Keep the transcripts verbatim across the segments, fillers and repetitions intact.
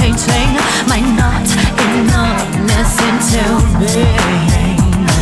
mutating my not enoughness into being.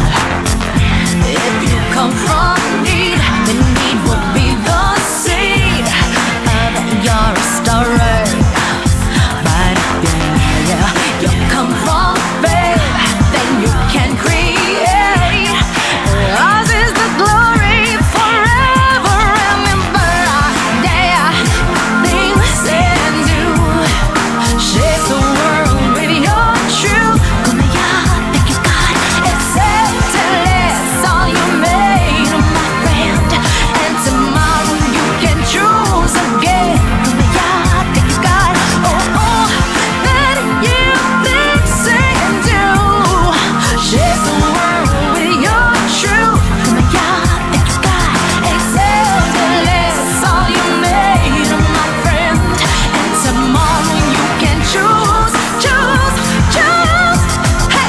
If you come from need, then need will be the seed of your story. But if yeah, you come from faith, then you can create. Ours is the glory forever. Remember, yeah, things and do shape the world with your truth. Come here, think you got accept and it's all you made, my friend. And tomorrow you can choose again. Come here, think you got oh oh that you think, say and do. Shape the world with your truth. Come here, think you got accept and it's all you made, my friend. And tomorrow you can choose, choose, choose. Hey.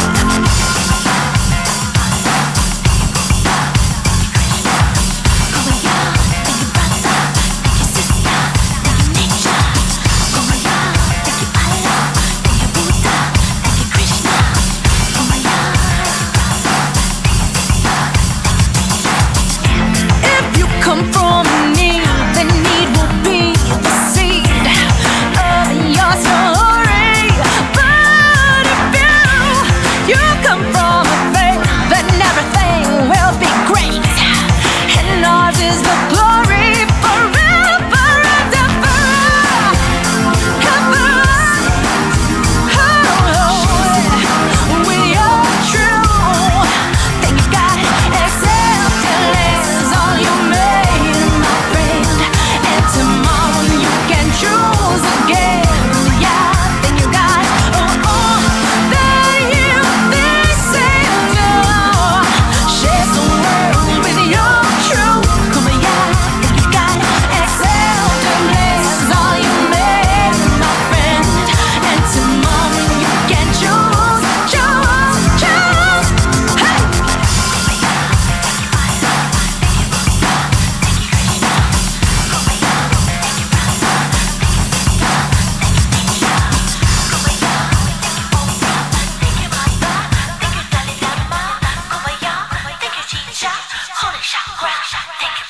If you come from need, then need will be the seed of your story. But if you, you come from a faith, then everything will be great. And ours is the glory forever and ever. Ever. Oh, we are true. Then you got acceptance, all you made, my friend. And tomorrow you can choose again. Yeah, then you got oh oh that you think, say no. Share the world with your truth. Come on, yeah, then you got acceptance, all you made, my friend. And tomorrow you can choose, choose, choose. Hey. Thank you.